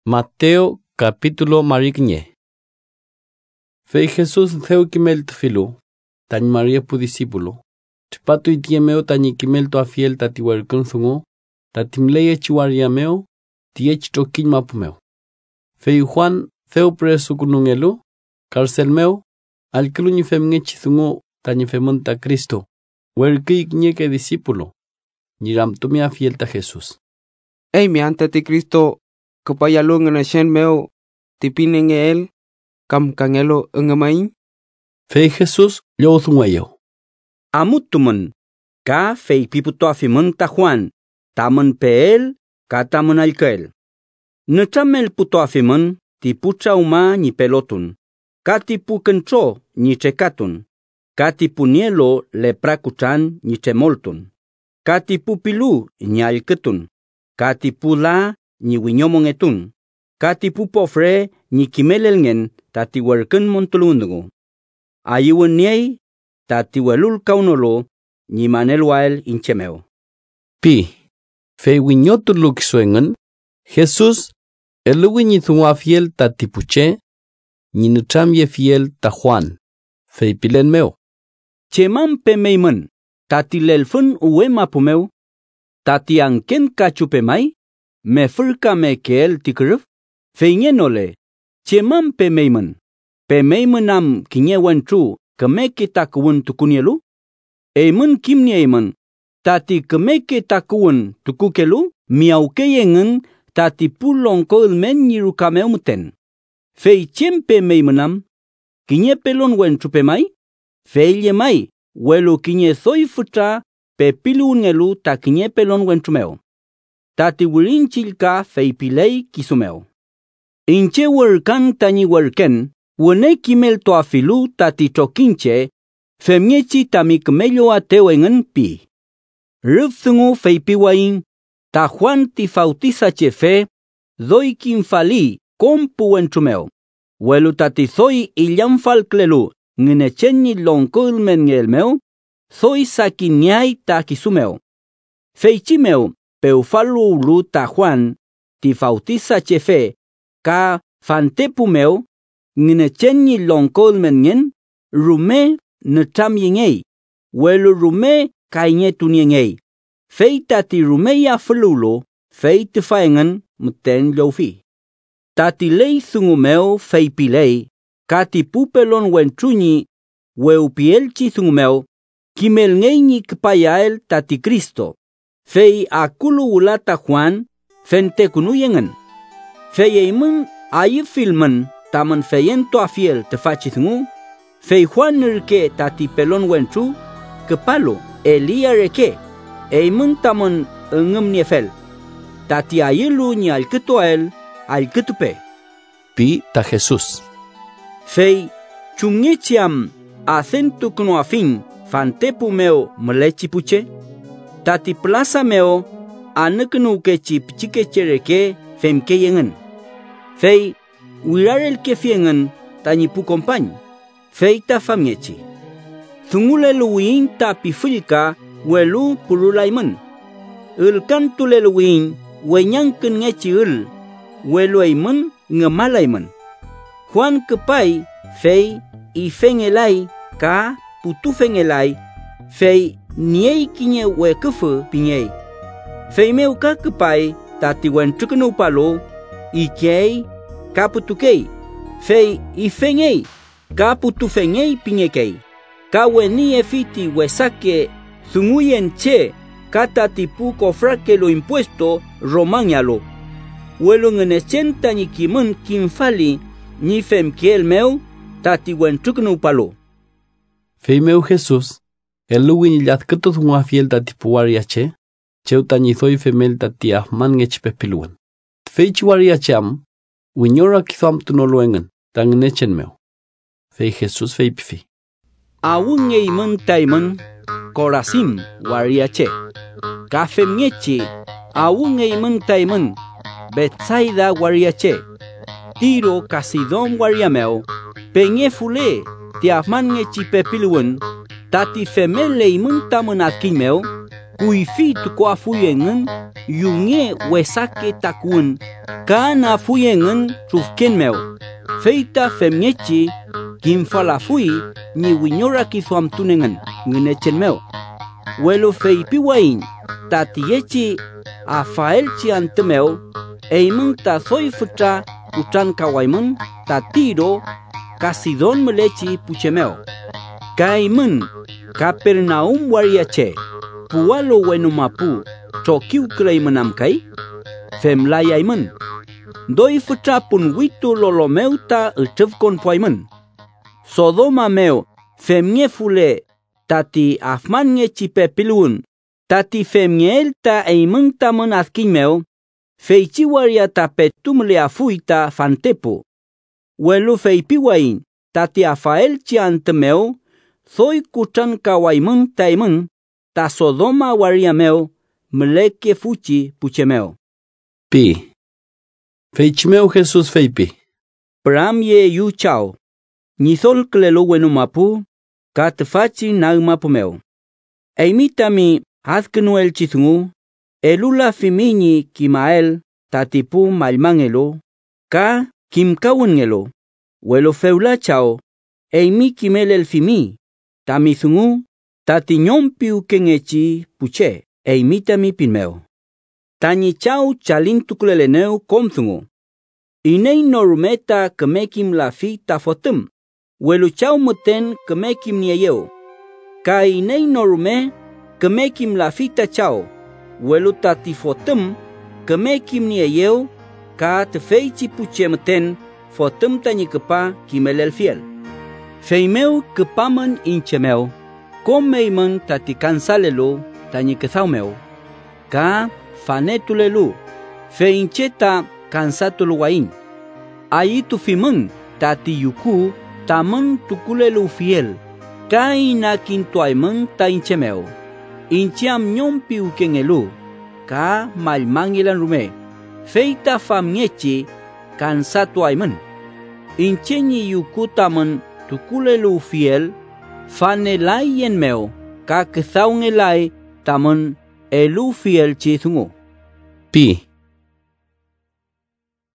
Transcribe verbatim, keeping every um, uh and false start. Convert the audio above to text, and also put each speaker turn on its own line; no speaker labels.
Mateo capítulo marikñe. Fei Jesús theu kimel tfilu, tan María pu discípulo. Chpatu itiemeo tani kimel to afiel tati werkun thungo, tatimleye chiwariameo, tiech tokin mapumeo. Fei Juan theu presu kunungelu, carcelmeo, alkiluni femngechi thungo tani femunta Cristo, werkik nyeke discípulo. Niram tumia fiel ta Jesús.
Ei mi ante ti Cristo, kapayalo nga na shen meo, tipinenge el, kam kangelo ngamain.
Fei Jesús yo thungayo.
Amutumun, ka fei piputoafimun ta Juan, tamun peel, ka tamun alkel. Nătamel putoafimun, ti pucha uma ni pelotun, ka ti pukencho ni chekatun, ka ti punielo le prakuchan ni chemoltun, ka ti pupilu ni alketun, ka ti pula ni winyomongetun, ka ti pupofre ni kimelelngen ta ti werken montulundugo. Ayuwen niei, ta ti welul kaunolo ni manelwael inchemeo.
Pi, fei winyotu lukisuengen, Jesús, el winyi thunga fiel ta tipuche, ni nuchamye fiel ta Juan, fei pilen meo.
Chemam pe meimen, ta ti lelfun uema pumeu, ta ti anken kachupe mai, me furka me keel tikruf, fei nyenole, chemam pe meimen, pe meimenam kinyewen tru, kemeke takuun tukunielu, eimen kimni eimen, ta ti kemeke takuun tukukelu, miaukeyengen, ta ti pulonko ilmen nirukameu muten. Fei chempe meimenam, kinye pelon wen trupe mai, fei ye mai, welu kinye thoi futra, pe pilungelu ta kinye pelon wen trumeo. Ta ti wirinchilka fei pilei kisumeo. Inche werkan tani werken, wene kimel to afilu ta ti chokinche, femnyechi tamik mello ateuengen pi. Rufthungu fei piwain, ta Juan ti fautiza chefe, doi kinfali kompu entrumeo. Welu ta ti thoi illamfal klelu, nginechenni lonko ilmen ngelmeo, thoi sakiniai ta kisumeo. Fei chimeo, peufalu ulu ta Juan, ti fautiza chefe, ka fantepumeo, nginechenni lonko ilmen ngen, rume netam yengei, welu rume kainetun yengei. Fei tati rumeya flulo, fei tefaengen muten lofi. Tati lei thungumeo fei pilei, kati pupelon wentruni, weu pielchi thungumeo, kimel ngeini kepayael tati Cristo. Fei akulu ulata Juan, fente kunuyengen. Fei eimen ayi filmen, taman feiento afiel te fachi thungu, fei Juan nirke tati pelon wentru, kepalo, Elia reke. Eimen taman engem niefel. Tati ayilu ni alketuel, alketupe.
Pi ta Jesús.
Fei, chungechiam, acento kuno afin, fantepu meo mlechi puche. Tati plaza meo, aneknu kechi pichike reke, femke yengen. Fei, wirarel ke fiengen, tani pu compañ. Fei ta famiechi. Thungule luin ta pifilka, welu pululaiman. Il kantule luin, wenyanken ngechi il, welu aiman ngemalaiman. Juan kepai, fei, i fengelai, ka putu fengelai, fei, niei kinye wekufu pinyei. Fei meu ka kepai, tati wentrukenu palo, i kei, ka putukei. Fei, i fengei, ka putu fengei pinyekei. Ka weni efiti wesake, thunguyen che, kata tipu kofrake lo impuesto romanyalo. Welo ngenechenta ni kimun kinfali ni femkiel meu tati wentruknu palo.
Fei meu Jesús, el luwin yatkatu thunga fiel tati puwariache, cheuta ni thoi femel tati ahman ngechpepiluan. Fei chiwariacham, winyora kitham tunoluengen, tangenechen meu. Fei Jesús fei pifi.
Aun eimen taimen, Corazim wariache. Kafemiechi, aun eimen taimen, Betsaida wariache. Tiro Casidón wariameo, Peñefule, tiafman ngechi pepiluen, tati femel eimen tamen adkimeo, Kuifi tukwa fuyengen yunge wesake takun kana fuyengen trufken meo. Feita femnyechi kimfala fui ni winyora kithwamtunengen ngenechen meo. Welo feipi wain tatiechi afaelchi antemeo eimen ta soy futra utran kawaimen tatiro kasidon melechi puchemeo. Kaimen Kapernaum wariache pualo wenumapu trokiu kreimenam kai femlayaimen doi futra pun witu lolomeu ta utev konpoimen. Sodoma meo femnye fule tati afmanye chipe pilun tati femniel ta eimen tamen askin meo feichi waria ta petum le afuita fantepo. Welu feipi wain tati afael chiantemeo soy kuchan kawaimen taimen ta Sodoma waria meo mleke fuchi puchemeo.
Pi. Feichmeo Jesús feipi.
Pram ye yu chao. Nithol klelo wenumapu katfachi naumapumeo. Eimitami hazkenuel chithungu elula fimini kimael tatipu malmangelo ka kimkawengelo. Welo feula chao eimi kimel el fimi tamithungu tati nyompiu kengechi puche eimitami pinmeo. Tani chao chalintukleleneu komthungu. Inei normeta kemekim la fi tafotum. Welu chao muten kemekim nieyeo. Ka inei norme kemekim la fi ta chao. Welu tatifotum kemekim nieyeo ka tefeichi puche muten fotum tani kepa kimelel fiel. Feimeu kepaman inchemeo. Komeiman tati kansalelo tani kethaumeo. Ka fanetulelu. Feincheta kansatuluwain. Aitu fimen tati yuku taman tukulelu fiel. Ka inakintuaiman ta inchemeo. Inchiam nyompi ukengelu. Ka malmangilan rume. Feita famnyechi kansatuaiman. Inchenyi yuku taman tukulelu fiel. Fanelai yenmeo. Ka kethaungelai taman elu fiel chithungu.
Pi.